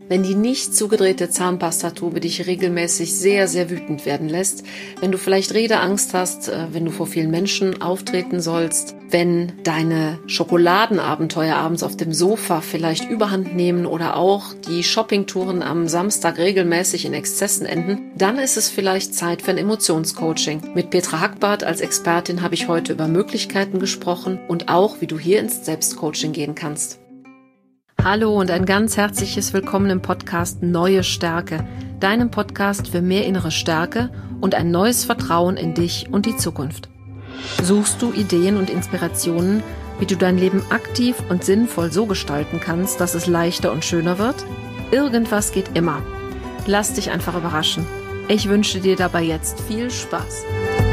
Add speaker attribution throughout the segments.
Speaker 1: wenn die nicht zugedrehte Zahnpastatube dich regelmäßig sehr, sehr wütend werden lässt, wenn du vielleicht Redeangst hast, wenn du vor vielen Menschen auftreten sollst, wenn deine Schokoladenabenteuer abends auf dem Sofa vielleicht überhand nehmen oder auch die Shoppingtouren am Samstag regelmäßig in Exzessen enden, dann ist es vielleicht Zeit für ein Emotionscoaching. Mit Petra Hackbarth als Expertin habe ich heute über Möglichkeiten gesprochen und auch, wie du hier ins Selbstcoaching gehen kannst. Hallo und ein ganz herzliches Willkommen im Podcast Neue Stärke, deinem Podcast für mehr innere Stärke und ein neues Vertrauen in dich und die Zukunft. Suchst du Ideen und Inspirationen, wie du dein Leben aktiv und sinnvoll so gestalten kannst, dass es leichter und schöner wird? Irgendwas geht immer. Lass dich einfach überraschen. Ich wünsche dir dabei jetzt viel Spaß.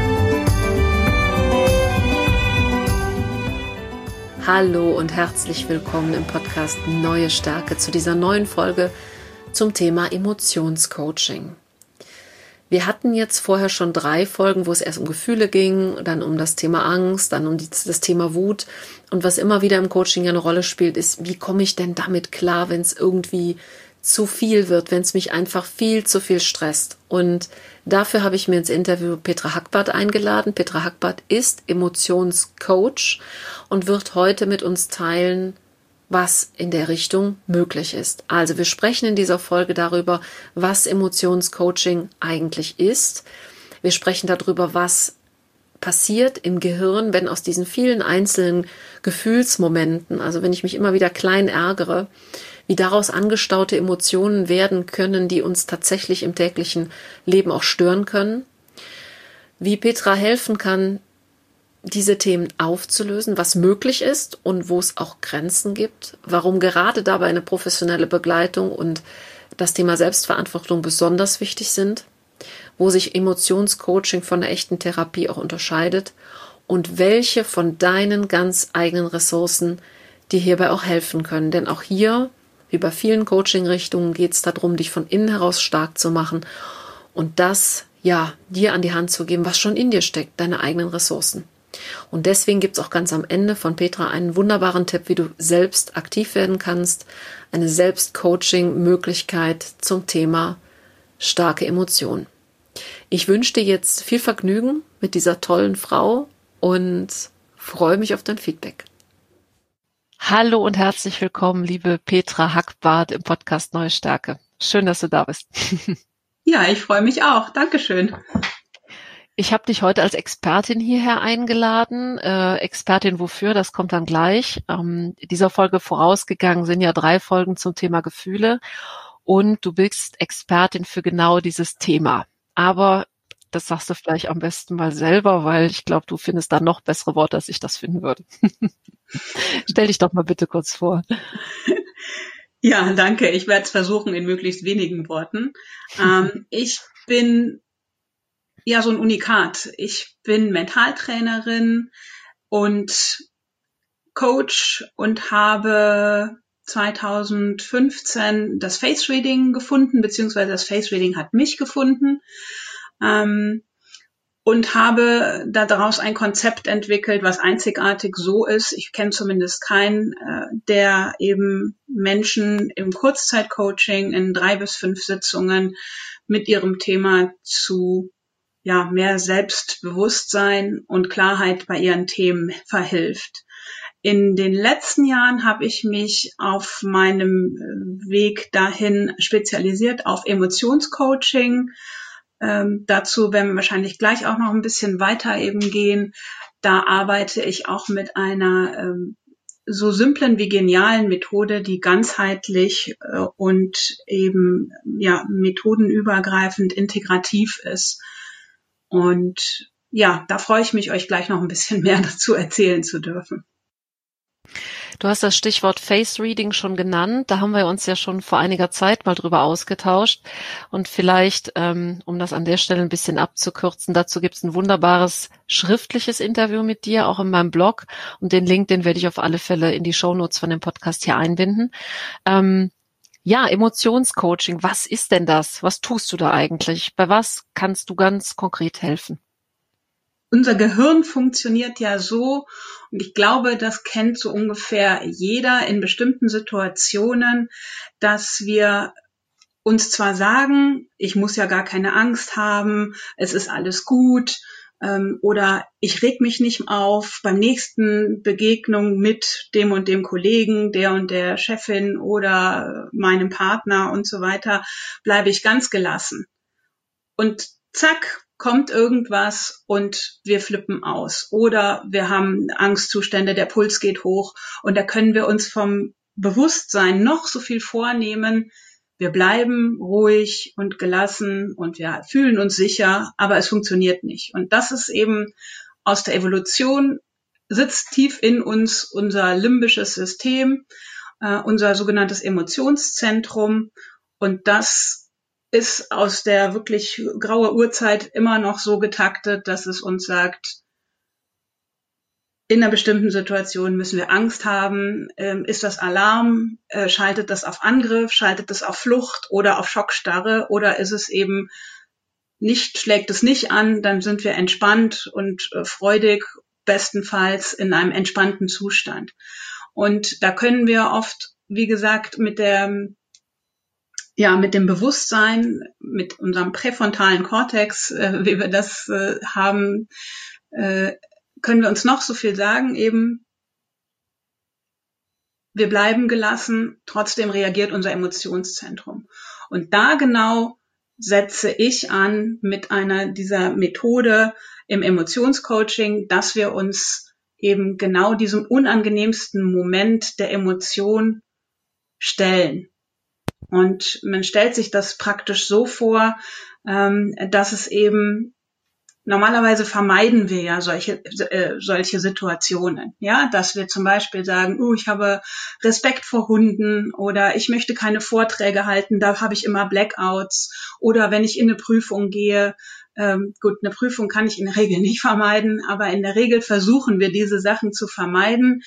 Speaker 1: Hallo und herzlich willkommen im Podcast Neue Stärke zu dieser neuen Folge zum Thema Emotionscoaching. Wir hatten jetzt vorher schon 3 Folgen, wo es erst um Gefühle ging, dann um das Thema Angst, dann um das Thema Wut. Und was immer wieder im Coaching eine Rolle spielt, ist, wie komme ich denn damit klar, wenn es irgendwie zu viel wird, wenn es mich einfach viel zu viel stresst. Und dafür habe ich mir ins Interview Petra Hackbarth eingeladen. Petra Hackbarth ist Emotionscoach und wird heute mit uns teilen, was in der Richtung möglich ist. Also wir sprechen in dieser Folge darüber, was Emotionscoaching eigentlich ist. Wir sprechen darüber, was passiert im Gehirn, wenn aus diesen vielen einzelnen Gefühlsmomenten, also wenn ich mich immer wieder klein ärgere, wie daraus angestaute Emotionen werden können, die uns tatsächlich im täglichen Leben auch stören können. Wie Petra helfen kann, diese Themen aufzulösen, was möglich ist und wo es auch Grenzen gibt. Warum gerade dabei eine professionelle Begleitung und das Thema Selbstverantwortung besonders wichtig sind. Wo sich Emotionscoaching von der echten Therapie auch unterscheidet. Und welche von deinen ganz eigenen Ressourcen dir hierbei auch helfen können. Denn auch hier, wie bei vielen Coaching-Richtungen, geht es darum, dich von innen heraus stark zu machen und das, dir an die Hand zu geben, was schon in dir steckt, deine eigenen Ressourcen. Und deswegen gibt es auch ganz am Ende von Petra einen wunderbaren Tipp, wie du selbst aktiv werden kannst, eine Selbstcoaching-Möglichkeit zum Thema starke Emotionen. Ich wünsche dir jetzt viel Vergnügen mit dieser tollen Frau und freue mich auf dein Feedback. Hallo und herzlich willkommen, liebe Petra Hackbarth im Podcast Neue Stärke. Schön, dass du da bist.
Speaker 2: Ja, ich freue mich auch. Dankeschön.
Speaker 1: Ich habe dich heute als Expertin hierher eingeladen. Expertin wofür, das kommt dann gleich. Dieser Folge vorausgegangen sind ja 3 Folgen zum Thema Gefühle und du bist Expertin für genau dieses Thema. Aber das sagst du vielleicht am besten mal selber, weil ich glaube, du findest da noch bessere Worte, als ich das finden würde. Stell dich doch mal bitte kurz vor.
Speaker 2: Ja, danke. Ich werde es versuchen in möglichst wenigen Worten. Ich bin ja so ein Unikat. Ich bin Mentaltrainerin und Coach und habe 2015 das Face Reading gefunden, beziehungsweise das Face Reading hat mich gefunden. Und habe daraus ein Konzept entwickelt, was einzigartig so ist. Ich kenne zumindest keinen, der eben Menschen im Kurzzeitcoaching in 3 bis 5 Sitzungen mit ihrem Thema zu mehr Selbstbewusstsein und Klarheit bei ihren Themen verhilft. In den letzten Jahren habe ich mich auf meinem Weg dahin spezialisiert auf Emotionscoaching. Dazu werden wir wahrscheinlich gleich auch noch ein bisschen weiter eben gehen. Da arbeite ich auch mit einer so simplen wie genialen Methode, die ganzheitlich und eben methodenübergreifend integrativ ist. Und da freue ich mich, euch gleich noch ein bisschen mehr dazu erzählen zu dürfen.
Speaker 1: Du hast das Stichwort Face Reading schon genannt. Da haben wir uns ja schon vor einiger Zeit mal drüber ausgetauscht. Und vielleicht, um das an der Stelle ein bisschen abzukürzen, dazu gibt es ein wunderbares schriftliches Interview mit dir, auch in meinem Blog. Und den Link, den werde ich auf alle Fälle in die Shownotes von dem Podcast hier einbinden. Emotionscoaching, was ist denn das? Was tust du da eigentlich? Bei was kannst du ganz konkret helfen?
Speaker 2: Unser Gehirn funktioniert ja so, und ich glaube, das kennt so ungefähr jeder in bestimmten Situationen, dass wir uns zwar sagen, ich muss ja gar keine Angst haben, es ist alles gut, oder ich reg mich nicht auf, beim nächsten Begegnung mit dem und dem Kollegen, der und der Chefin oder meinem Partner und so weiter, bleibe ich ganz gelassen. Und zack, kommt irgendwas und wir flippen aus. Oder wir haben Angstzustände, der Puls geht hoch und da können wir uns vom Bewusstsein noch so viel vornehmen. Wir bleiben ruhig und gelassen und wir fühlen uns sicher, aber es funktioniert nicht. Und das ist eben aus der Evolution, sitzt tief in uns unser limbisches System, unser sogenanntes Emotionszentrum. Und das ist aus der wirklich graue Urzeit immer noch so getaktet, dass es uns sagt, in einer bestimmten Situation müssen wir Angst haben. Ist das Alarm? Schaltet das auf Angriff? Schaltet das auf Flucht oder auf Schockstarre? Oder ist es eben nicht, schlägt es nicht an? Dann sind wir entspannt und freudig, bestenfalls in einem entspannten Zustand. Und da können wir oft, wie gesagt, mit dem Bewusstsein, mit unserem präfrontalen Kortex, wie wir das haben, können wir uns noch so viel sagen, eben, wir bleiben gelassen, trotzdem reagiert unser Emotionszentrum. Und da genau setze ich an mit dieser Methode im Emotionscoaching, dass wir uns eben genau diesem unangenehmsten Moment der Emotion stellen. Und man stellt sich das praktisch so vor, dass es eben normalerweise vermeiden wir ja solche Situationen, ja, dass wir zum Beispiel sagen, ich habe Respekt vor Hunden oder ich möchte keine Vorträge halten, da habe ich immer Blackouts, oder wenn ich in eine Prüfung gehe, gut, eine Prüfung kann ich in der Regel nicht vermeiden, aber in der Regel versuchen wir diese Sachen zu vermeiden,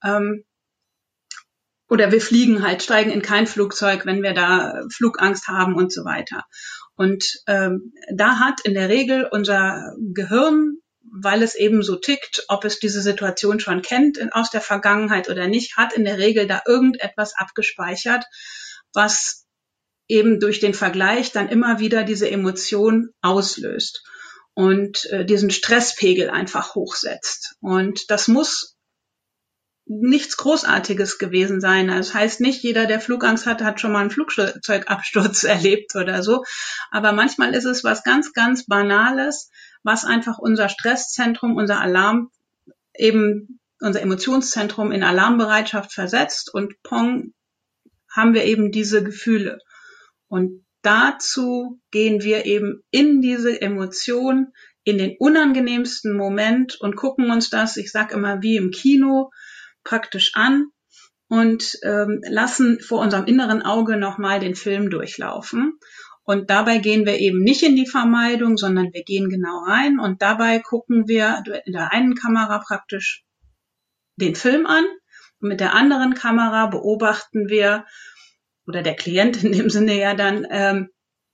Speaker 2: oder wir steigen in kein Flugzeug, wenn wir da Flugangst haben und so weiter. Und da hat in der Regel unser Gehirn, weil es eben so tickt, ob es diese Situation schon kennt aus der Vergangenheit oder nicht, hat in der Regel da irgendetwas abgespeichert, was eben durch den Vergleich dann immer wieder diese Emotion auslöst und diesen Stresspegel einfach hochsetzt. Und das muss nichts Großartiges gewesen sein. Das heißt nicht, jeder, der Flugangst hat, hat schon mal einen Flugzeugabsturz erlebt oder so. Aber manchmal ist es was ganz, ganz Banales, was einfach unser Stresszentrum, unser Alarm, eben unser Emotionszentrum in Alarmbereitschaft versetzt und pong, haben wir eben diese Gefühle. Und dazu gehen wir eben in diese Emotion, in den unangenehmsten Moment und gucken uns das, ich sage immer wie im Kino, praktisch an und lassen vor unserem inneren Auge nochmal den Film durchlaufen. Und dabei gehen wir eben nicht in die Vermeidung, sondern wir gehen genau rein und dabei gucken wir in der einen Kamera praktisch den Film an und mit der anderen Kamera beobachten wir, oder der Klient in dem Sinne ja dann,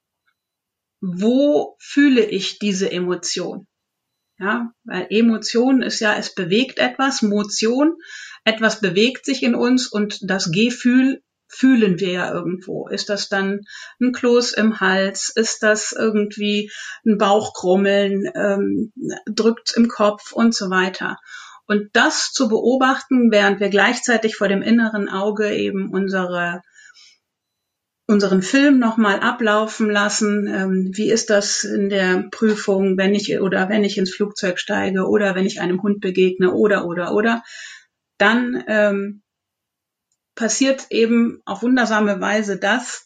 Speaker 2: wo fühle ich diese Emotion? Ja, weil Emotion ist ja, es bewegt etwas, Motion, etwas bewegt sich in uns und das Gefühl fühlen wir ja irgendwo. Ist das dann ein Kloß im Hals? Ist das irgendwie ein Bauchkrummeln? Drückt's im Kopf und so weiter? Und das zu beobachten, während wir gleichzeitig vor dem inneren Auge eben unseren Film nochmal ablaufen lassen. Wie ist das in der Prüfung, wenn ich ins Flugzeug steige oder wenn ich einem Hund begegne oder. Dann passiert eben auf wundersame Weise, dass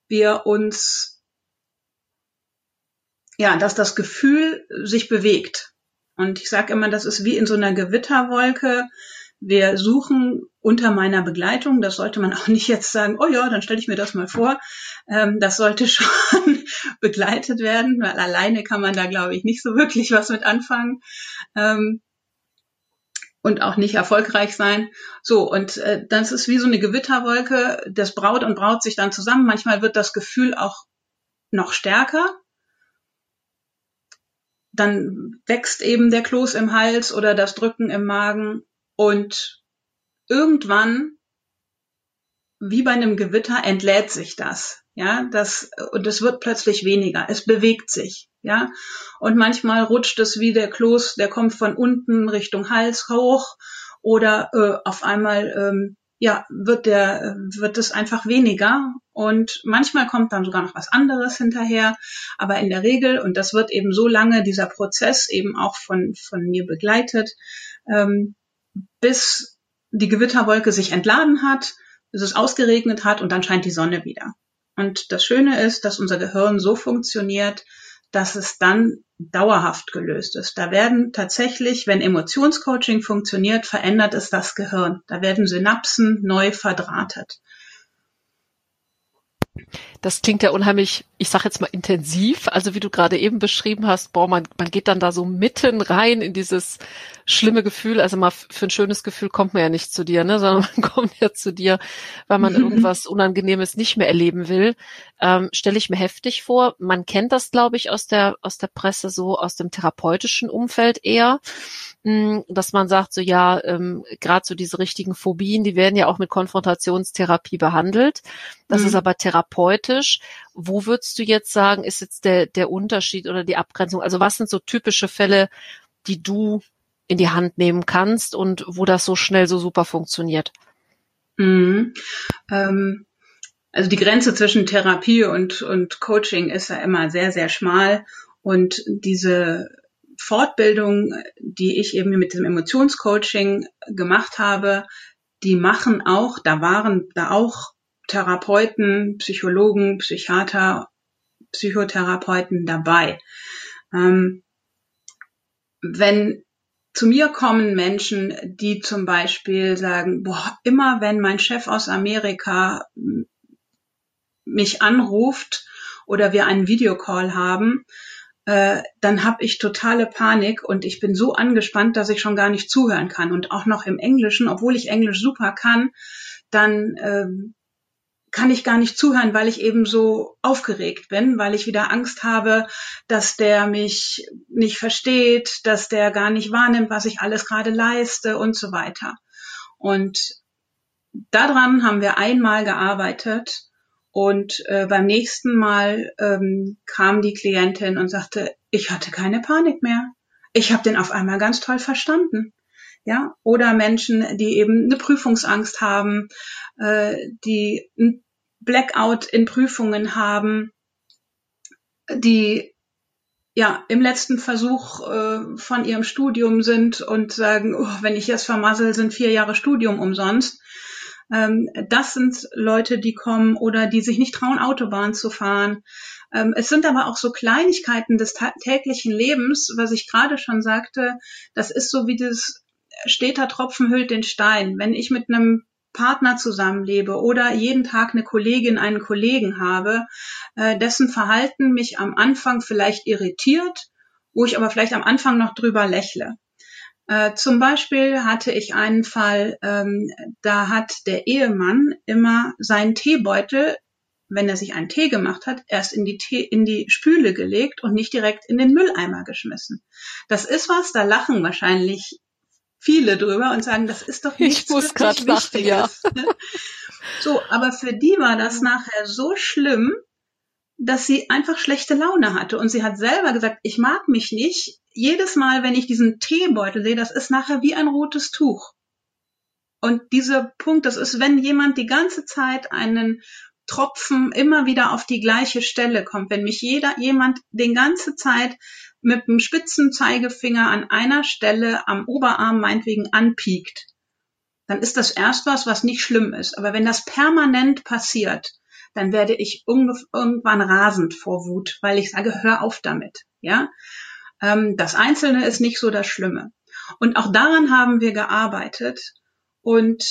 Speaker 2: dass das Gefühl sich bewegt. Und ich sage immer, das ist wie in so einer Gewitterwolke. Wir suchen unter meiner Begleitung, das sollte man auch nicht jetzt sagen, oh ja, dann stelle ich mir das mal vor. Das sollte schon begleitet werden, weil alleine kann man da, glaube ich, nicht so wirklich was mit anfangen und auch nicht erfolgreich sein. So, und das ist wie so eine Gewitterwolke, das braut und braut sich dann zusammen. Manchmal wird das Gefühl auch noch stärker. Dann wächst eben der Kloß im Hals oder das Drücken im Magen. Und irgendwann, wie bei einem Gewitter, entlädt sich das. Ja, und es wird plötzlich weniger. Es bewegt sich, ja. Und manchmal rutscht es wie der Kloß, der kommt von unten Richtung Hals hoch, oder auf einmal wird es einfach weniger, und manchmal kommt dann sogar noch was anderes hinterher. Aber in der Regel, und das wird eben so lange, dieser Prozess eben auch von mir begleitet, bis die Gewitterwolke sich entladen hat, bis es ausgeregnet hat, und dann scheint die Sonne wieder. Und das Schöne ist, dass unser Gehirn so funktioniert, dass es dann dauerhaft gelöst ist. Da werden tatsächlich, wenn Emotionscoaching funktioniert, verändert es das Gehirn. Da werden Synapsen neu verdrahtet.
Speaker 1: Das klingt ja unheimlich, ich sag jetzt mal intensiv, also wie du gerade eben beschrieben hast, man geht dann da so mitten rein in dieses schlimme Gefühl, also mal für ein schönes Gefühl kommt man ja nicht zu dir, ne, sondern man kommt ja zu dir, weil man irgendwas Unangenehmes nicht mehr erleben will, stelle ich mir heftig vor. Man kennt das, glaube ich, aus der Presse, so aus dem therapeutischen Umfeld eher, dass man sagt, so ja, gerade so diese richtigen Phobien, die werden ja auch mit Konfrontationstherapie behandelt. Das ist aber therapeutisch. Wo würdest du jetzt sagen, ist jetzt der Unterschied oder die Abgrenzung? Also was sind so typische Fälle, die du in die Hand nehmen kannst und wo das so schnell so super funktioniert?
Speaker 2: Also die Grenze zwischen Therapie und Coaching ist ja immer sehr, sehr schmal. Und diese Fortbildung, die ich eben mit dem Emotionscoaching gemacht habe, die machen auch, da waren da auch Therapeuten, Psychologen, Psychiater, Psychotherapeuten dabei. Wenn zu mir kommen Menschen, die zum Beispiel sagen, immer wenn mein Chef aus Amerika mich anruft oder wir einen Videocall haben, dann habe ich totale Panik und ich bin so angespannt, dass ich schon gar nicht zuhören kann. Und auch noch im Englischen, obwohl ich Englisch super kann, dann kann ich gar nicht zuhören, weil ich eben so aufgeregt bin, weil ich wieder Angst habe, dass der mich nicht versteht, dass der gar nicht wahrnimmt, was ich alles gerade leiste und so weiter. Und daran haben wir einmal gearbeitet. Und beim nächsten Mal kam die Klientin und sagte, ich hatte keine Panik mehr. Ich habe den auf einmal ganz toll verstanden. Ja, oder Menschen, die eben eine Prüfungsangst haben, die ein Blackout in Prüfungen haben, die ja im letzten Versuch von ihrem Studium sind und sagen, wenn ich jetzt vermassel, sind 4 Jahre Studium umsonst. Das sind Leute, die kommen oder die sich nicht trauen, Autobahn zu fahren. Es sind aber auch so Kleinigkeiten des täglichen Lebens, was ich gerade schon sagte. Das ist so wie das steter Tropfen hüllt den Stein. Wenn ich mit einem Partner zusammenlebe oder jeden Tag eine Kollegin, einen Kollegen habe, dessen Verhalten mich am Anfang vielleicht irritiert, wo ich aber vielleicht am Anfang noch drüber lächle. Zum Beispiel hatte ich einen Fall, da hat der Ehemann immer seinen Teebeutel, wenn er sich einen Tee gemacht hat, erst in die Spüle gelegt und nicht direkt in den Mülleimer geschmissen. Das ist was, da lachen wahrscheinlich viele drüber und sagen, das ist doch nichts wirklich Wichtiges. Ja. So, aber für die war das nachher so schlimm, dass sie einfach schlechte Laune hatte. Und sie hat selber gesagt, ich mag mich nicht. Jedes Mal, wenn ich diesen Teebeutel sehe, das ist nachher wie ein rotes Tuch. Und dieser Punkt, das ist, wenn jemand die ganze Zeit einen Tropfen immer wieder auf die gleiche Stelle kommt, wenn mich jemand die ganze Zeit mit dem spitzen Zeigefinger an einer Stelle am Oberarm meinetwegen anpiekt, dann ist das erst was nicht schlimm ist. Aber wenn das permanent passiert, dann werde ich irgendwann rasend vor Wut, weil ich sage, hör auf damit. Ja, das Einzelne ist nicht so das Schlimme. Und auch daran haben wir gearbeitet. Und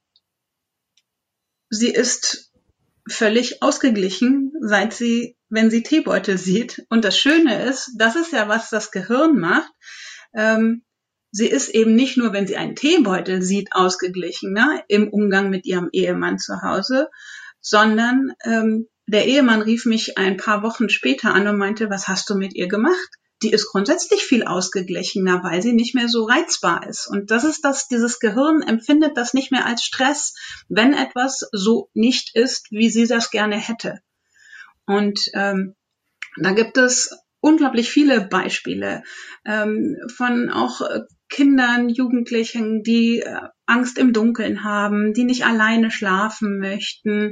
Speaker 2: sie ist völlig ausgeglichen, wenn sie Teebeutel sieht. Und das Schöne ist, das ist ja, was das Gehirn macht. Sie ist eben nicht nur, wenn sie einen Teebeutel sieht, ausgeglichen, ne, im Umgang mit ihrem Ehemann zu Hause, sondern der Ehemann rief mich ein paar Wochen später an und meinte, was hast du mit ihr gemacht? Die ist grundsätzlich viel ausgeglichener, weil sie nicht mehr so reizbar ist. Und das ist dieses Gehirn empfindet das nicht mehr als Stress, wenn etwas so nicht ist, wie sie das gerne hätte. Und da gibt es unglaublich viele Beispiele von auch Kindern, Jugendlichen, die Angst im Dunkeln haben, die nicht alleine schlafen möchten,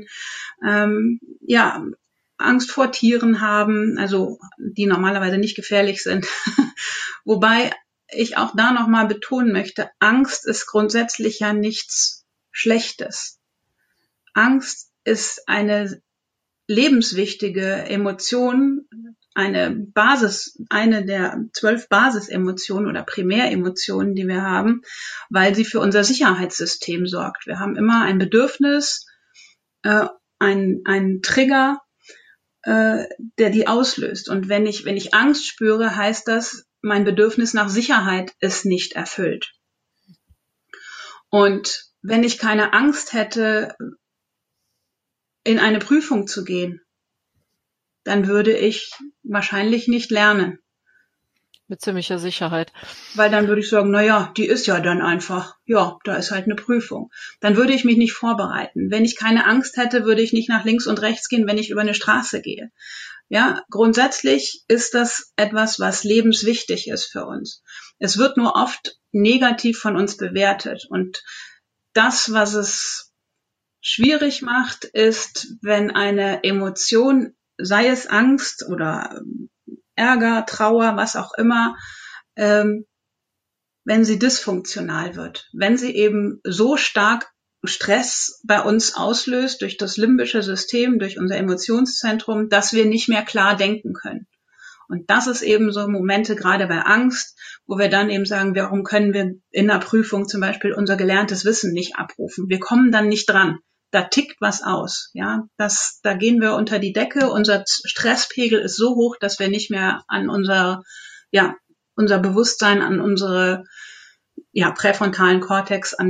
Speaker 2: Angst vor Tieren haben, also die normalerweise nicht gefährlich sind. Wobei ich auch da nochmal betonen möchte, Angst ist grundsätzlich ja nichts Schlechtes. Angst ist eine lebenswichtige Emotion, eine der 12 Basisemotionen oder Primäremotionen, die wir haben, weil sie für unser Sicherheitssystem sorgt. Wir haben immer ein Bedürfnis, einen Trigger, der die auslöst. Und wenn ich Angst spüre, heißt das, mein Bedürfnis nach Sicherheit ist nicht erfüllt. Und wenn ich keine Angst hätte, in eine Prüfung zu gehen, dann würde ich wahrscheinlich nicht lernen.
Speaker 1: Mit ziemlicher Sicherheit.
Speaker 2: Weil dann würde ich sagen, die ist ja dann einfach, da ist halt eine Prüfung. Dann würde ich mich nicht vorbereiten. Wenn ich keine Angst hätte, würde ich nicht nach links und rechts gehen, wenn ich über eine Straße gehe. Ja, grundsätzlich ist das etwas, was lebenswichtig ist für uns. Es wird nur oft negativ von uns bewertet. Und das, was es schwierig macht, ist, wenn eine Emotion, sei es Angst oder Ärger, Trauer, was auch immer, wenn sie dysfunktional wird, wenn sie eben so stark Stress bei uns auslöst durch das limbische System, durch unser Emotionszentrum, dass wir nicht mehr klar denken können. Und das ist eben so Momente, gerade bei Angst, wo wir dann eben sagen, warum können wir in einer Prüfung zum Beispiel unser gelerntes Wissen nicht abrufen? Wir kommen dann nicht dran. Da tickt was aus, ja. Da gehen wir unter die Decke. Unser Stresspegel ist so hoch, dass wir nicht mehr an unser Bewusstsein, an unsere präfrontalen Kortex, an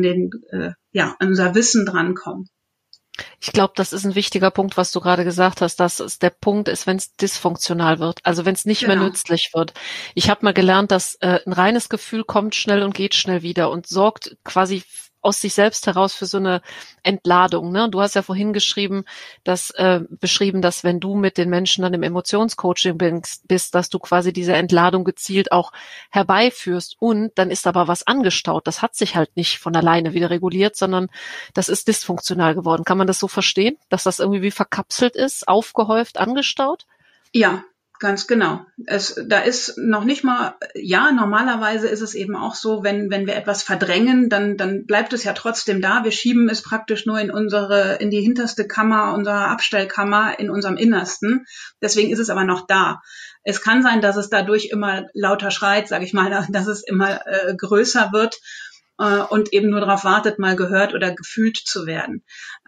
Speaker 2: unser Wissen drankommen.
Speaker 1: Ich glaube, das ist ein wichtiger Punkt, was du gerade gesagt hast, dass es der Punkt ist, wenn es dysfunktional wird, also wenn es nicht mehr nützlich wird. Ich habe mal gelernt, dass ein reines Gefühl kommt schnell und geht schnell wieder und sorgt quasi aus sich selbst heraus für so eine Entladung. Ne? Du hast ja vorhin beschrieben, dass wenn du mit den Menschen dann im Emotionscoaching bist, dass du quasi diese Entladung gezielt auch herbeiführst. Und dann ist aber was angestaut. Das hat sich halt nicht von alleine wieder reguliert, sondern das ist dysfunktional geworden. Kann man das so verstehen, dass das irgendwie wie verkapselt ist, aufgehäuft, angestaut?
Speaker 2: Ja. Ganz genau. Da ist noch nicht mal, normalerweise ist es eben auch so, wenn wir etwas verdrängen, dann bleibt es ja trotzdem da. Wir schieben es praktisch nur in die hinterste Kammer, unserer Abstellkammer, in unserem Innersten. Deswegen ist es aber noch da. Es kann sein, dass es dadurch immer lauter schreit, sage ich mal, dass es immer größer wird und eben nur darauf wartet, mal gehört oder gefühlt zu werden.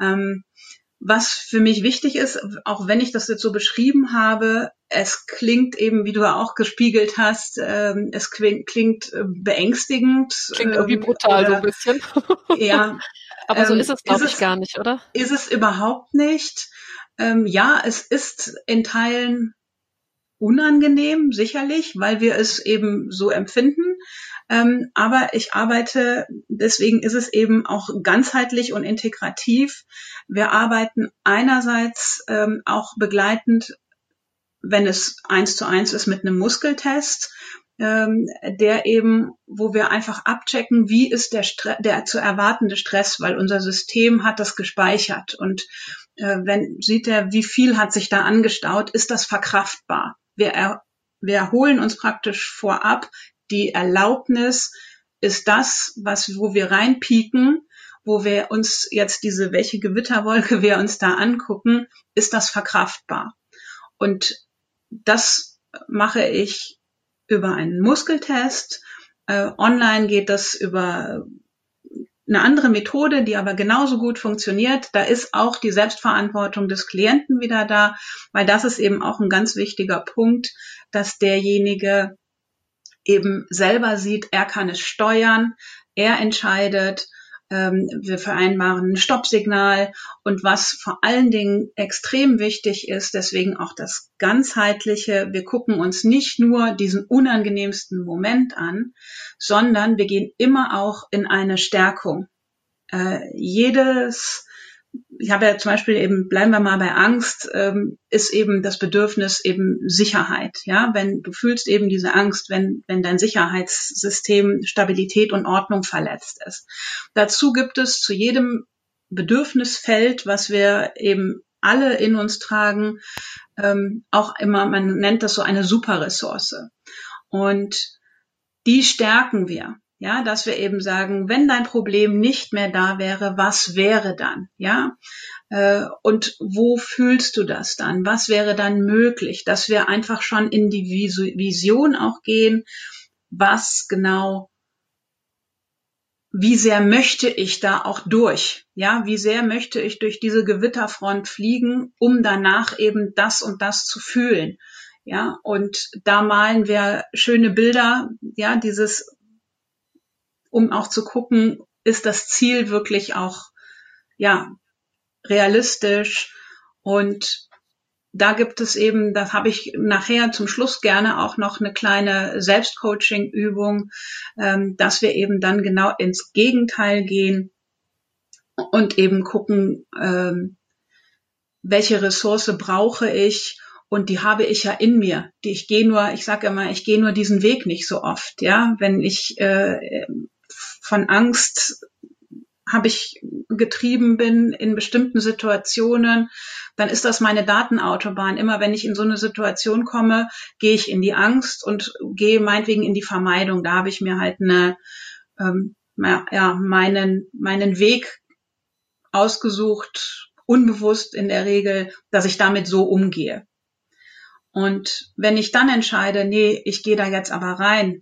Speaker 2: Was für mich wichtig ist, auch wenn ich das jetzt so beschrieben habe, es klingt eben, wie du auch gespiegelt hast, es klingt beängstigend.
Speaker 1: Klingt irgendwie brutal so ein bisschen.
Speaker 2: Ja.
Speaker 1: Aber so ist es, glaube ich, gar nicht, oder?
Speaker 2: Ist es überhaupt nicht. Es ist in Teilen unangenehm, sicherlich, weil wir es eben so empfinden. Aber deswegen ist es eben auch ganzheitlich und integrativ. Wir arbeiten einerseits auch begleitend, wenn es 1:1 ist, mit einem Muskeltest, wo wir einfach abchecken, wie ist der zu erwartende Stress, weil unser System hat das gespeichert und wie viel hat sich da angestaut, ist das verkraftbar. Wir holen uns praktisch vorab die Erlaubnis, ist das, wo wir reinpieken, wo wir uns jetzt welche Gewitterwolke wir uns da angucken, ist das verkraftbar. Und das mache ich über einen Muskeltest. Online geht das über eine andere Methode, die aber genauso gut funktioniert. Da ist auch die Selbstverantwortung des Klienten wieder da, weil das ist eben auch ein ganz wichtiger Punkt, dass derjenige eben selber sieht, er kann es steuern, er entscheidet, wir vereinbaren ein Stoppsignal und was vor allen Dingen extrem wichtig ist, deswegen auch das Ganzheitliche, wir gucken uns nicht nur diesen unangenehmsten Moment an, sondern wir gehen immer auch in eine Stärkung. Jedes ich habe ja zum Beispiel eben, bleiben wir mal bei Angst, ist eben das Bedürfnis eben Sicherheit. Ja, wenn du fühlst eben diese Angst, wenn dein Sicherheitssystem Stabilität und Ordnung verletzt ist. Dazu gibt es zu jedem Bedürfnisfeld, was wir eben alle in uns tragen, auch immer, man nennt das so eine Superressource. Und die stärken wir. Ja, dass wir eben sagen, wenn dein Problem nicht mehr da wäre, was wäre dann? Ja, und wo fühlst du das dann? Was wäre dann möglich? Dass wir einfach schon in die Vision auch gehen, was genau, wie sehr möchte ich da auch durch? Ja, wie sehr möchte ich durch diese Gewitterfront fliegen, um danach eben das und das zu fühlen? Ja, und da malen wir schöne Bilder, ja, um auch zu gucken, ist das Ziel wirklich auch, ja, realistisch. Und da gibt es eben, das habe ich nachher zum Schluss gerne auch noch eine kleine Selbstcoaching-Übung, dass wir eben dann genau ins Gegenteil gehen und eben gucken, welche Ressource brauche ich. Und die habe ich ja in mir. Ich sage immer, ich gehe nur diesen Weg nicht so oft. Ja, wenn ich von Angst getrieben bin in bestimmten Situationen, dann ist das meine Datenautobahn. Immer wenn ich in so eine Situation komme, gehe ich in die Angst und gehe meinetwegen in die Vermeidung. Da habe ich mir halt meinen Weg ausgesucht, unbewusst in der Regel, dass ich damit so umgehe. Und wenn ich dann entscheide, nee, ich gehe da jetzt aber rein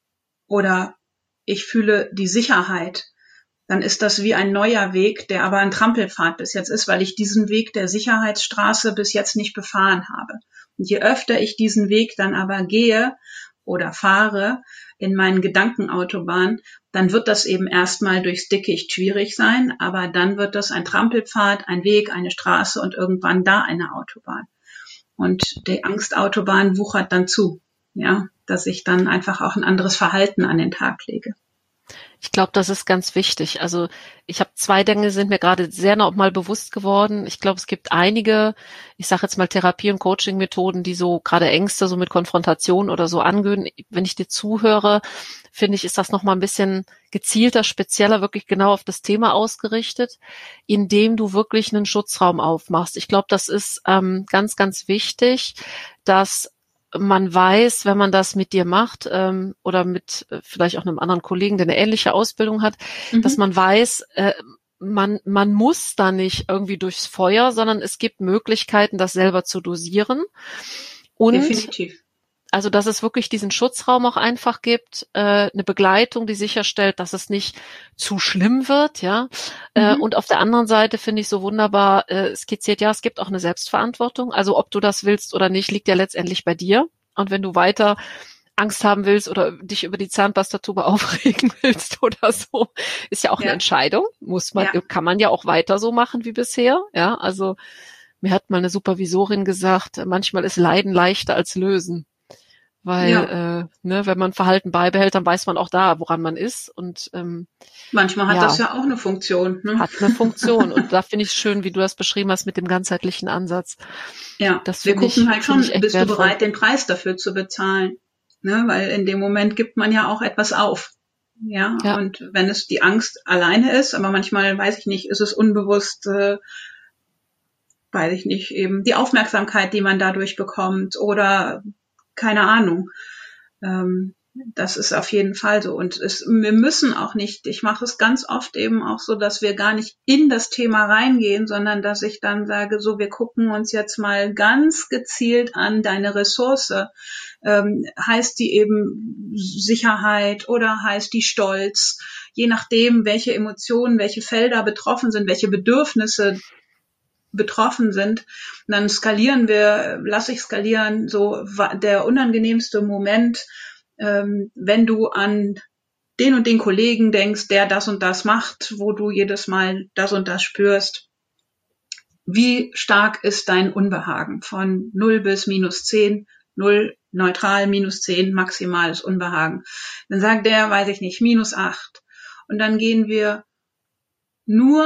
Speaker 2: oder ich fühle die Sicherheit, dann ist das wie ein neuer Weg, der aber ein Trampelpfad bis jetzt ist, weil ich diesen Weg der Sicherheitsstraße bis jetzt nicht befahren habe. Und je öfter ich diesen Weg dann aber gehe oder fahre in meinen Gedankenautobahn, dann wird das eben erstmal durchs Dickicht schwierig sein, aber dann wird das ein Trampelpfad, ein Weg, eine Straße und irgendwann da eine Autobahn. Und die Angstautobahn wuchert dann zu, ja, dass ich dann einfach auch ein anderes Verhalten an den Tag lege.
Speaker 1: Ich glaube, das ist ganz wichtig. Also ich habe 2 Dinge sind mir gerade sehr noch mal bewusst geworden. Ich glaube, es gibt einige, ich sage jetzt mal Therapie- und Coaching-Methoden, die so gerade Ängste so mit Konfrontation oder so angehen. Wenn ich dir zuhöre, finde ich, ist das noch mal ein bisschen gezielter, spezieller, wirklich genau auf das Thema ausgerichtet, indem du wirklich einen Schutzraum aufmachst. Ich glaube, das ist ganz, ganz wichtig, dass man weiß, wenn man das mit dir macht oder mit vielleicht auch einem anderen Kollegen, der eine ähnliche Ausbildung hat, dass man weiß, man muss da nicht irgendwie durchs Feuer, sondern es gibt Möglichkeiten, das selber zu dosieren. Und
Speaker 2: definitiv.
Speaker 1: Also, dass es wirklich diesen Schutzraum auch einfach gibt, eine Begleitung, die sicherstellt, dass es nicht zu schlimm wird, ja. Und auf der anderen Seite finde ich so wunderbar skizziert, ja, es gibt auch eine Selbstverantwortung. Also, ob du das willst oder nicht, liegt ja letztendlich bei dir. Und wenn du weiter Angst haben willst oder dich über die Zahnpastatube aufregen willst oder so, ist ja auch eine Entscheidung. Kann man ja auch weiter so machen wie bisher, ja. Also, mir hat mal eine Supervisorin gesagt, manchmal ist Leiden leichter als Lösen. Weil, wenn man Verhalten beibehält, dann weiß man auch da, woran man ist. Und
Speaker 2: manchmal hat das ja auch eine Funktion. Ne?
Speaker 1: Hat eine Funktion. Und da finde ich es schön, wie du das beschrieben hast mit dem ganzheitlichen Ansatz.
Speaker 2: Ja, wir gucken halt schon, bist du bereit, den Preis dafür zu bezahlen? Ne? Weil in dem Moment gibt man ja auch etwas auf. Ja, und wenn es die Angst alleine ist, aber manchmal, weiß ich nicht, ist es unbewusst, weiß ich nicht, eben die Aufmerksamkeit, die man dadurch bekommt oder keine Ahnung. Das ist auf jeden Fall so. Und wir müssen auch nicht, ich mache es ganz oft eben auch so, dass wir gar nicht in das Thema reingehen, sondern dass ich dann sage, so, wir gucken uns jetzt mal ganz gezielt an deine Ressource. Heißt die eben Sicherheit oder heißt die Stolz? Je nachdem, welche Emotionen, welche Felder betroffen sind, welche Bedürfnisse betroffen sind, und dann lasse ich skalieren, so der unangenehmste Moment, wenn du an den und den Kollegen denkst, der das und das macht, wo du jedes Mal das und das spürst. Wie stark ist dein Unbehagen? Von 0 bis -10, 0 neutral, -10, maximales Unbehagen. Dann sagt der, weiß ich nicht, -8. Und dann gehen wir nur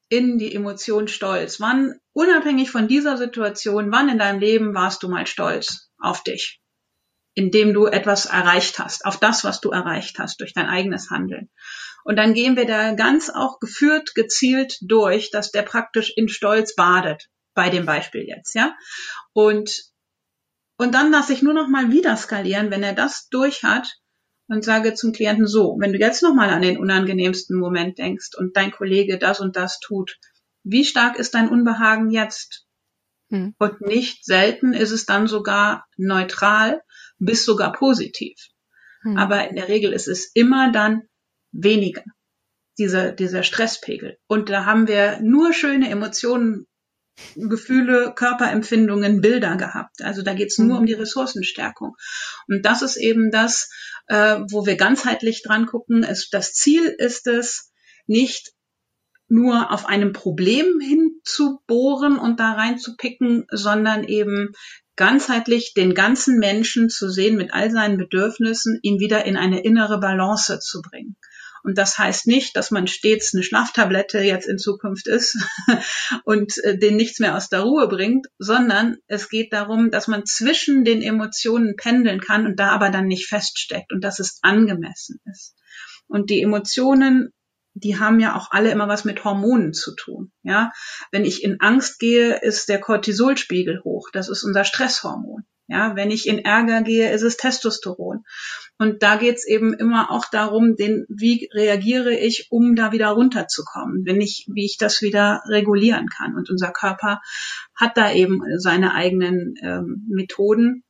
Speaker 2: in die Emotion Stolz? Wann, unabhängig von dieser Situation, wann in deinem Leben warst du mal stolz auf dich, indem du etwas erreicht hast, auf das, was du erreicht hast, durch dein eigenes Handeln? Und dann gehen wir da ganz auch geführt, gezielt durch, dass der praktisch in Stolz badet, bei dem Beispiel jetzt, ja. Und dann lasse ich nur noch mal wieder skalieren, wenn er das durch hat, und sage zum Klienten so, wenn du jetzt noch mal an den unangenehmsten Moment denkst und dein Kollege das und das tut, wie stark ist dein Unbehagen jetzt? Und nicht selten ist es dann sogar neutral bis sogar positiv. Aber in der Regel ist es immer dann weniger, dieser Stresspegel. Und da haben wir nur schöne Emotionen, Gefühle, Körperempfindungen, Bilder gehabt. Also da geht's nur um die Ressourcenstärkung. Und das ist eben das, wo wir ganzheitlich dran gucken. Das Ziel ist es, nicht nur auf einem Problem hinzubohren und da reinzupicken, sondern eben ganzheitlich den ganzen Menschen zu sehen mit all seinen Bedürfnissen, ihn wieder in eine innere Balance zu bringen. Und das heißt nicht, dass man stets eine Schlaftablette jetzt in Zukunft ist und den nichts mehr aus der Ruhe bringt, sondern es geht darum, dass man zwischen den Emotionen pendeln kann und da aber dann nicht feststeckt und dass es angemessen ist. Und die Emotionen, die haben ja auch alle immer was mit Hormonen zu tun. Ja, wenn ich in Angst gehe, ist der Cortisolspiegel hoch. Das ist unser Stresshormon. Ja, wenn ich in Ärger gehe, ist es Testosteron. Und da geht's eben immer auch darum, wie reagiere ich, um da wieder runterzukommen, wie ich das wieder regulieren kann. Und unser Körper hat da eben seine eigenen Methoden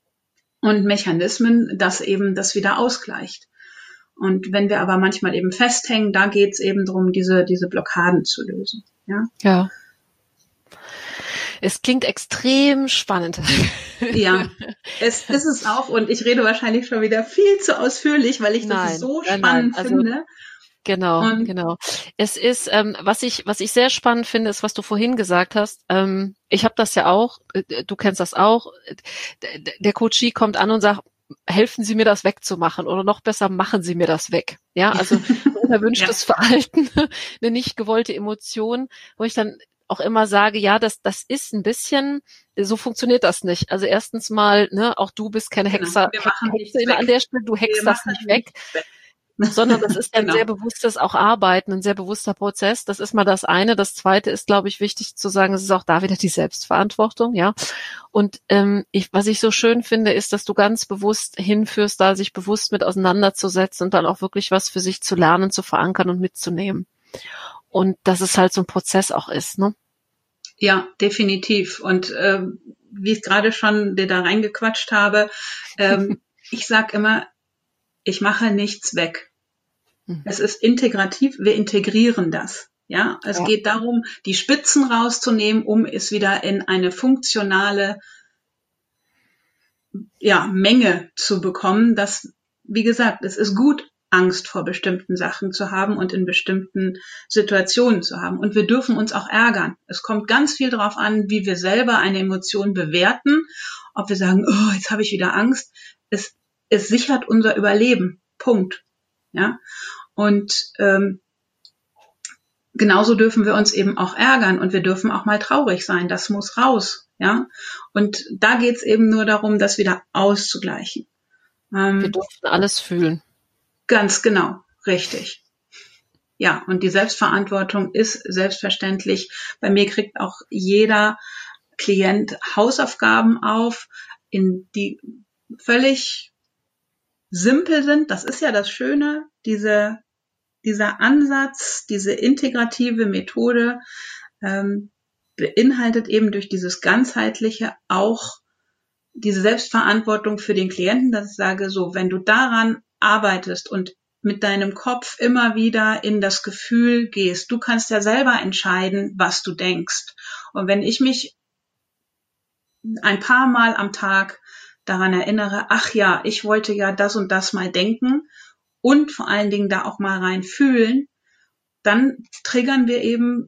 Speaker 2: und Mechanismen, dass eben das wieder ausgleicht. Und wenn wir aber manchmal eben festhängen, da geht's eben darum, diese Blockaden zu lösen. Ja.
Speaker 1: Ja. Es klingt extrem spannend.
Speaker 2: Ja, es ist es auch. Und ich rede wahrscheinlich schon wieder viel zu ausführlich, weil ich das so spannend finde.
Speaker 1: Genau. Es ist, was ich sehr spannend finde, ist, was du vorhin gesagt hast. Ich habe das ja auch, du kennst das auch. Der Coachie kommt an und sagt, helfen Sie mir das wegzumachen oder noch besser, machen Sie mir das weg. Ja, also ein unerwünschtes Verhalten, eine nicht gewollte Emotion, wo ich dann auch immer sage, ja, das ist ein bisschen, so funktioniert das nicht. Also erstens mal, ne, auch du bist keine Hexe an der Stelle, du hackst das nicht weg. Sondern das ist ein sehr bewusstes auch Arbeiten, ein sehr bewusster Prozess. Das ist mal das eine. Das zweite ist, glaube ich, wichtig zu sagen, es ist auch da wieder die Selbstverantwortung, ja. Und was ich so schön finde, ist, dass du ganz bewusst hinführst, da sich bewusst mit auseinanderzusetzen und dann auch wirklich was für sich zu lernen, zu verankern und mitzunehmen. Und dass es halt so ein Prozess auch ist, ne?
Speaker 2: Ja, definitiv. Und wie ich gerade schon dir da reingequatscht habe, ich sag immer, ich mache nichts weg. Es ist integrativ, wir integrieren das. Ja, es geht darum, die Spitzen rauszunehmen, um es wieder in eine funktionale Menge zu bekommen. Das, wie gesagt, es ist gut, Angst vor bestimmten Sachen zu haben und in bestimmten Situationen zu haben. Und wir dürfen uns auch ärgern. Es kommt ganz viel darauf an, wie wir selber eine Emotion bewerten. Ob wir sagen, oh, jetzt habe ich wieder Angst. Es sichert unser Überleben. Punkt. Ja. Und genauso dürfen wir uns eben auch ärgern und wir dürfen auch mal traurig sein. Das muss raus. Ja. Und da geht's eben nur darum, das wieder auszugleichen.
Speaker 1: Wir dürfen alles fühlen.
Speaker 2: Ganz genau, richtig. Ja, und die Selbstverantwortung ist selbstverständlich. Bei mir kriegt auch jeder Klient Hausaufgaben auf, die völlig simpel sind. Das ist ja das Schöne, dieser Ansatz, diese integrative Methode beinhaltet eben durch dieses Ganzheitliche auch diese Selbstverantwortung für den Klienten, dass ich sage, so, wenn du daran arbeitest und mit deinem Kopf immer wieder in das Gefühl gehst, du kannst ja selber entscheiden, was du denkst. Und wenn ich mich ein paar Mal am Tag daran erinnere, ach ja, ich wollte ja das und das mal denken und vor allen Dingen da auch mal rein fühlen, dann triggern wir eben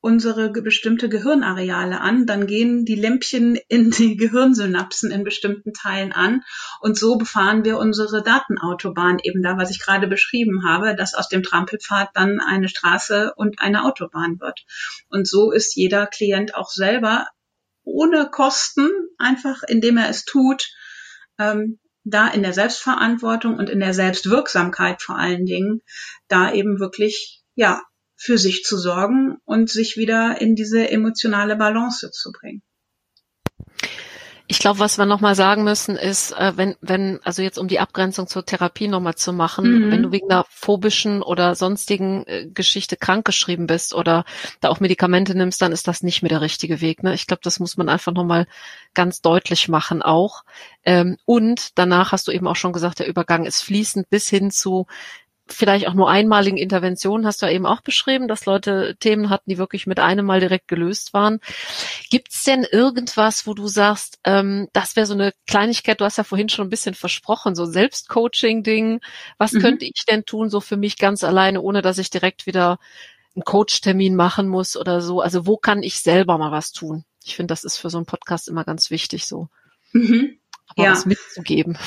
Speaker 2: unsere bestimmte Gehirnareale an, dann gehen die Lämpchen in die Gehirnsynapsen in bestimmten Teilen an und so befahren wir unsere Datenautobahn, eben da, was ich gerade beschrieben habe, dass aus dem Trampelpfad dann eine Straße und eine Autobahn wird. Und so ist jeder Klient auch selber ohne Kosten, einfach indem er es tut, da in der Selbstverantwortung und in der Selbstwirksamkeit vor allen Dingen, da eben wirklich, ja, für sich zu sorgen und sich wieder in diese emotionale Balance zu bringen.
Speaker 1: Ich glaube, was wir nochmal sagen müssen, ist, also jetzt um die Abgrenzung zur Therapie nochmal zu machen, wenn du wegen einer phobischen oder sonstigen Geschichte krankgeschrieben bist oder da auch Medikamente nimmst, dann ist das nicht mehr der richtige Weg. Ne? Ich glaube, das muss man einfach nochmal ganz deutlich machen auch. Und danach hast du eben auch schon gesagt, der Übergang ist fließend bis hin zu vielleicht auch nur einmaligen Interventionen, hast du ja eben auch beschrieben, dass Leute Themen hatten, die wirklich mit einem Mal direkt gelöst waren. Gibt's denn irgendwas, wo du sagst, das wäre so eine Kleinigkeit, du hast ja vorhin schon ein bisschen versprochen, so Selbstcoaching-Ding, was könnte ich denn tun, so für mich ganz alleine, ohne dass ich direkt wieder einen Coach-Termin machen muss oder so? Also wo kann ich selber mal was tun? Ich finde, das ist für so einen Podcast immer ganz wichtig, so aber was mitzugeben.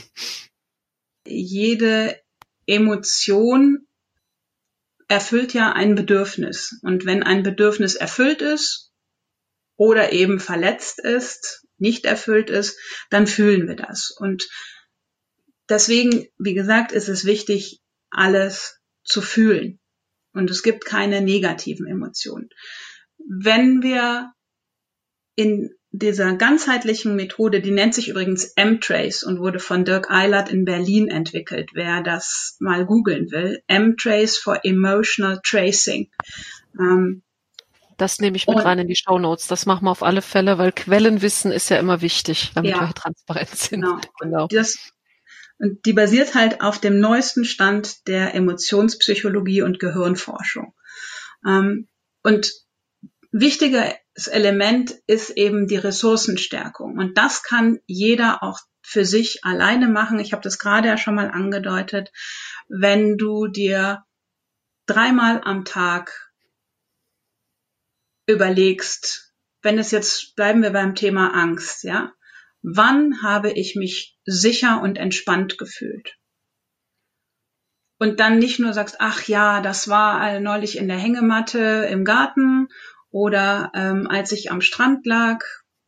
Speaker 2: Jede Emotion erfüllt ja ein Bedürfnis. Und wenn ein Bedürfnis erfüllt ist oder eben verletzt ist, nicht erfüllt ist, dann fühlen wir das. Und deswegen, wie gesagt, ist es wichtig, alles zu fühlen. Und es gibt keine negativen Emotionen. Wenn wir in dieser ganzheitlichen Methode, die nennt sich übrigens M-Trace und wurde von Dirk Eilert in Berlin entwickelt, wer das mal googeln will. M-Trace for Emotional Tracing.
Speaker 1: Das nehme ich mit rein in die Shownotes. Das machen wir auf alle Fälle, weil Quellenwissen ist ja immer wichtig, damit wir transparent sind.
Speaker 2: Genau. Und die basiert halt auf dem neuesten Stand der Emotionspsychologie und Gehirnforschung. Und wichtiges Element ist eben die Ressourcenstärkung. Und das kann jeder auch für sich alleine machen. Ich habe das gerade ja schon mal angedeutet. Wenn du dir 3-mal am Tag überlegst, wenn es jetzt, bleiben wir beim Thema Angst, ja, wann habe ich mich sicher und entspannt gefühlt? Und dann nicht nur sagst, ach ja, das war neulich in der Hängematte im Garten oder als ich am Strand lag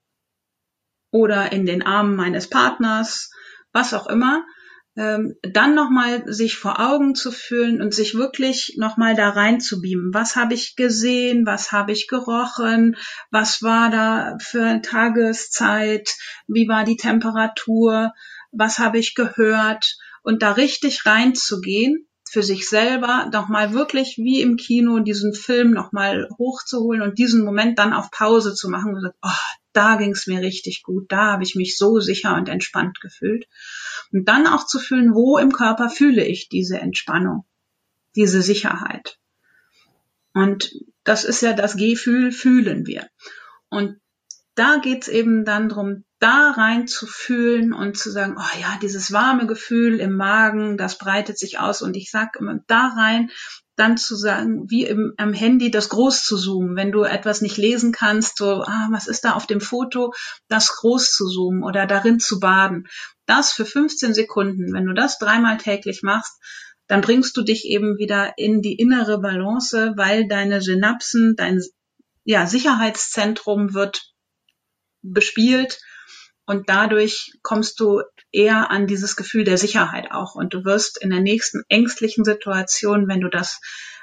Speaker 2: oder in den Armen meines Partners, was auch immer, dann nochmal sich vor Augen zu fühlen und sich wirklich nochmal da rein zu beamen. Was habe ich gesehen? Was habe ich gerochen? Was war da für eine Tageszeit? Wie war die Temperatur? Was habe ich gehört? Und da richtig reinzugehen, für sich selber nochmal wirklich wie im Kino diesen Film nochmal hochzuholen und diesen Moment dann auf Pause zu machen und sagen, oh, da ging's mir richtig gut, da habe ich mich so sicher und entspannt gefühlt. Und dann auch zu fühlen, wo im Körper fühle ich diese Entspannung, diese Sicherheit. Und das ist ja das Gefühl, fühlen wir. Und da geht's eben dann drum, da rein zu fühlen und zu sagen, oh ja, dieses warme Gefühl im Magen, das breitet sich aus. Und ich sage immer, da rein, dann zu sagen, wie am Handy das groß zu zoomen. Wenn du etwas nicht lesen kannst, so, was ist da auf dem Foto, das groß zu zoomen oder darin zu baden. Das für 15 Sekunden, wenn du das 3-mal täglich machst, dann bringst du dich eben wieder in die innere Balance, weil deine Synapsen, dein Sicherheitszentrum wird bespielt und dadurch kommst du eher an dieses Gefühl der Sicherheit auch und du wirst in der nächsten ängstlichen Situation, wenn du das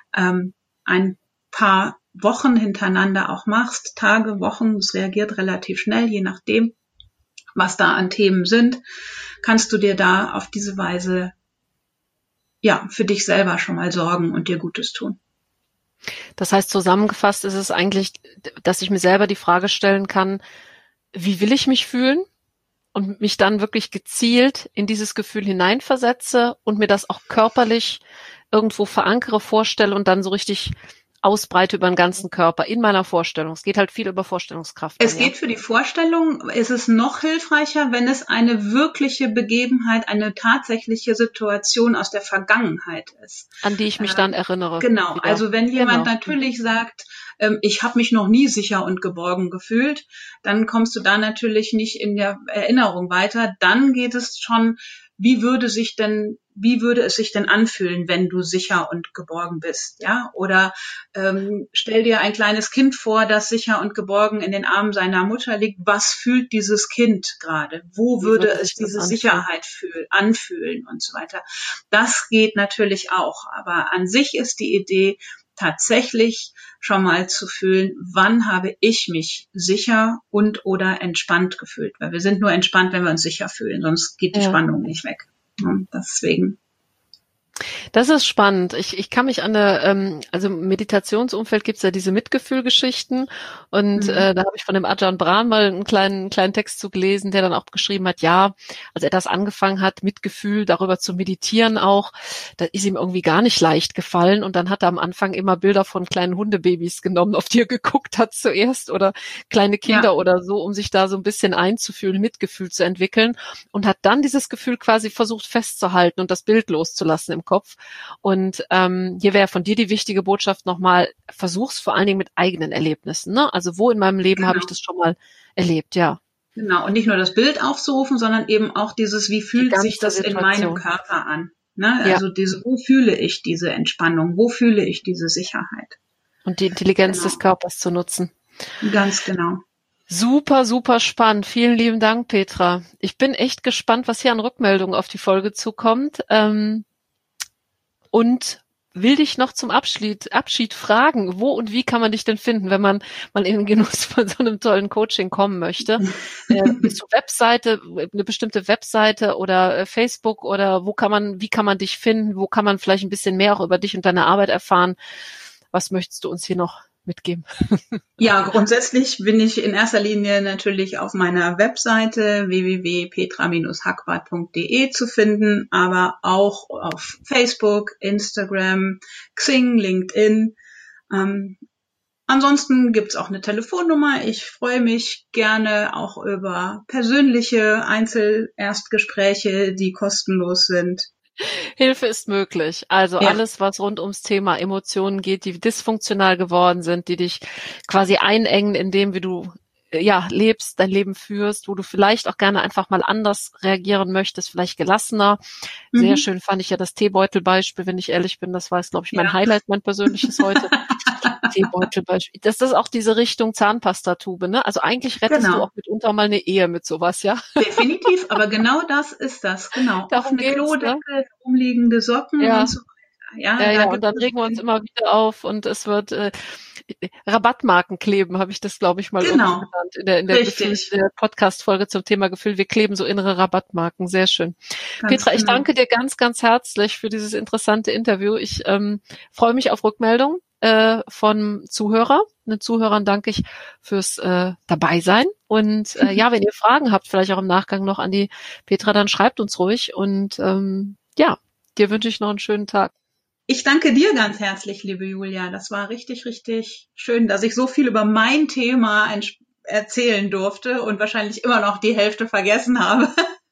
Speaker 2: ein paar Wochen hintereinander auch machst, Tage, Wochen, es reagiert relativ schnell, je nachdem, was da an Themen sind, kannst du dir da auf diese Weise für dich selber schon mal sorgen und dir Gutes tun.
Speaker 1: Das heißt, zusammengefasst ist es eigentlich, dass ich mir selber die Frage stellen kann, wie will ich mich fühlen und mich dann wirklich gezielt in dieses Gefühl hineinversetze und mir das auch körperlich irgendwo verankere, vorstelle und dann so richtig ausbreite über den ganzen Körper in meiner Vorstellung. Es geht halt viel über Vorstellungskraft.
Speaker 2: Es geht für die Vorstellung, ist es noch hilfreicher, wenn es eine wirkliche Begebenheit, eine tatsächliche Situation aus der Vergangenheit ist.
Speaker 1: An die ich mich dann erinnere.
Speaker 2: Genau,
Speaker 1: wieder.
Speaker 2: Also wenn jemand natürlich sagt, ich habe mich noch nie sicher und geborgen gefühlt, dann kommst du da natürlich nicht in der Erinnerung weiter. Dann geht es schon, wie würde es sich denn anfühlen, wenn du sicher und geborgen bist, ja? Oder stell dir ein kleines Kind vor, das sicher und geborgen in den Armen seiner Mutter liegt. Was fühlt dieses Kind gerade? Wo würde es diese Sicherheit anfühlen und so weiter? Das geht natürlich auch, aber an sich ist die Idee tatsächlich schon mal zu fühlen, wann habe ich mich sicher und oder entspannt gefühlt. Weil wir sind nur entspannt, wenn wir uns sicher fühlen, sonst geht die Spannung nicht weg. Und deswegen.
Speaker 1: Das ist spannend. Ich kann mich an also im Meditationsumfeld gibt's ja diese Mitgefühlgeschichten und da habe ich von dem Ajahn Brahm mal einen kleinen Text zu gelesen, der dann auch geschrieben hat, ja, als er das angefangen hat, Mitgefühl darüber zu meditieren auch, da ist ihm irgendwie gar nicht leicht gefallen und dann hat er am Anfang immer Bilder von kleinen Hundebabys genommen, auf die er geguckt hat zuerst oder kleine Kinder oder so, um sich da so ein bisschen einzufühlen, Mitgefühl zu entwickeln und hat dann dieses Gefühl quasi versucht festzuhalten und das Bild loszulassen im Kopf. Und hier wäre von dir die wichtige Botschaft nochmal, versuch's vor allen Dingen mit eigenen Erlebnissen. Ne? Also wo in meinem Leben habe ich das schon mal erlebt, ja.
Speaker 2: Genau, und nicht nur das Bild aufzurufen, sondern eben auch dieses, wie fühlt sich das Situation in meinem Körper an? Ne? Also wo fühle ich diese Entspannung, wo fühle ich diese Sicherheit?
Speaker 1: Und die Intelligenz des Körpers zu nutzen.
Speaker 2: Ganz genau.
Speaker 1: Super, super spannend. Vielen lieben Dank, Petra. Ich bin echt gespannt, was hier an Rückmeldungen auf die Folge zukommt. Und will dich noch zum Abschied fragen, wo und wie kann man dich denn finden, wenn man mal in den Genuss von so einem tollen Coaching kommen möchte? Bist du Webseite, eine bestimmte Webseite oder Facebook oder wie kann man dich finden? Wo kann man vielleicht ein bisschen mehr auch über dich und deine Arbeit erfahren? Was möchtest du uns hier noch mitgeben?
Speaker 2: Ja, grundsätzlich bin ich in erster Linie natürlich auf meiner Webseite www.petra-hackbart.de zu finden, aber auch auf Facebook, Instagram, Xing, LinkedIn. Ansonsten gibt's auch eine Telefonnummer. Ich freue mich gerne auch über persönliche Einzelerstgespräche, die kostenlos sind.
Speaker 1: Hilfe ist möglich. Also alles, was rund ums Thema Emotionen geht, die dysfunktional geworden sind, die dich quasi einengen in dem, wie du lebst, dein Leben führst, wo du vielleicht auch gerne einfach mal anders reagieren möchtest, vielleicht gelassener. Sehr schön fand ich ja das Teebeutelbeispiel, wenn ich ehrlich bin. Das war jetzt, glaube ich, mein Highlight, mein persönliches heute. Teebeutelbeispiel. Das ist auch diese Richtung Zahnpastatube, ne? Also eigentlich rettest du auch mitunter mal eine Ehe mit sowas, ja?
Speaker 2: Definitiv, aber genau das ist das, genau.
Speaker 1: Darum
Speaker 2: Offene Klodeckel, rumliegende Socken und so weiter.
Speaker 1: Ja, und dann regen wir uns immer wieder auf und es wird Rabattmarken kleben, habe ich das, glaube ich, mal genannt in der Podcast-Folge zum Thema Gefühl. Wir kleben so innere Rabattmarken. Sehr schön. Ganz Petra, ich danke dir ganz, ganz herzlich für dieses interessante Interview. Ich freue mich auf Rückmeldung von Zuhörern. Den Zuhörern danke ich fürs Dabeisein. Und wenn ihr Fragen habt, vielleicht auch im Nachgang noch an die Petra, dann schreibt uns ruhig. Und dir wünsche ich noch einen schönen Tag.
Speaker 2: Ich danke dir ganz herzlich, liebe Julia. Das war richtig, richtig schön, dass ich so viel über mein Thema erzählen durfte und wahrscheinlich immer noch die Hälfte vergessen habe.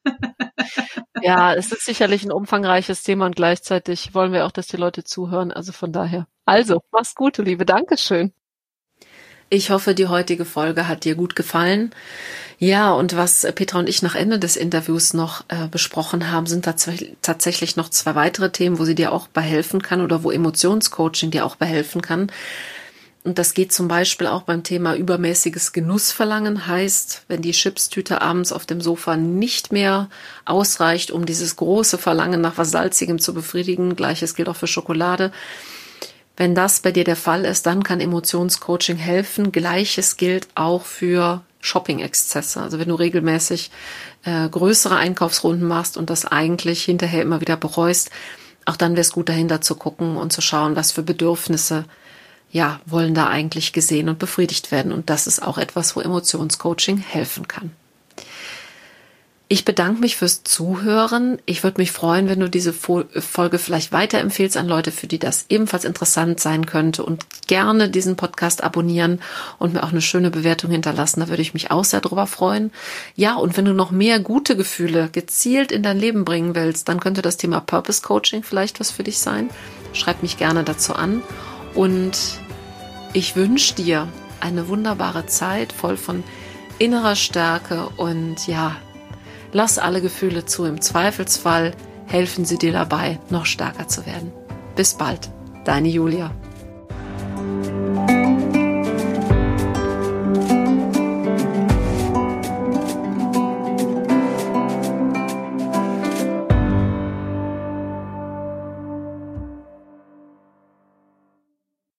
Speaker 1: Ja, es ist sicherlich ein umfangreiches Thema und gleichzeitig wollen wir auch, dass die Leute zuhören. Also von daher. Also, mach's gut, du Liebe. Dankeschön. Ich hoffe, die heutige Folge hat dir gut gefallen. Ja, und was Petra und ich nach Ende des Interviews noch besprochen haben, sind tatsächlich noch 2 weitere Themen, wo sie dir auch behelfen kann oder wo Emotionscoaching dir auch behelfen kann. Und das geht zum Beispiel auch beim Thema übermäßiges Genussverlangen. Heißt, wenn die Chipstüte abends auf dem Sofa nicht mehr ausreicht, um dieses große Verlangen nach was Salzigem zu befriedigen, Gleiches gilt auch für Schokolade. Wenn das bei dir der Fall ist, dann kann Emotionscoaching helfen. Gleiches gilt auch für Shopping-Exzesse. Also wenn du regelmäßig größere Einkaufsrunden machst und das eigentlich hinterher immer wieder bereust, auch dann wäre es gut, dahinter zu gucken und zu schauen, was für Bedürfnisse wollen da eigentlich gesehen und befriedigt werden. Und das ist auch etwas, wo Emotionscoaching helfen kann. Ich bedanke mich fürs Zuhören. Ich würde mich freuen, wenn du diese Folge vielleicht weiterempfehlst an Leute, für die das ebenfalls interessant sein könnte, und gerne diesen Podcast abonnieren und mir auch eine schöne Bewertung hinterlassen. Da würde ich mich auch sehr drüber freuen. Ja, und wenn du noch mehr gute Gefühle gezielt in dein Leben bringen willst, dann könnte das Thema Purpose Coaching vielleicht was für dich sein. Schreib mich gerne dazu an. Und ich wünsche dir eine wunderbare Zeit, voll von innerer Stärke, und ja, lass alle Gefühle zu. Im Zweifelsfall helfen sie dir dabei, noch stärker zu werden. Bis bald, deine Julia.